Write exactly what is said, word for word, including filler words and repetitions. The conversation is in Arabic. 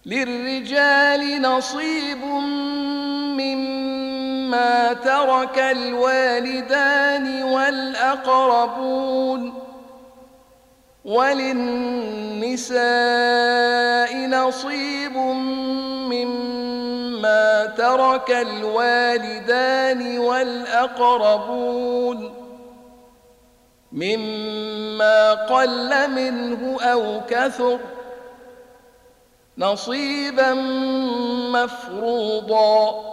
للرجال نصيب مما ترك الوالدان والأقربون وللنساء نصيب مما ترك الوالدان والأقربون مما قل منه أو كثر نصيبا مفروضا.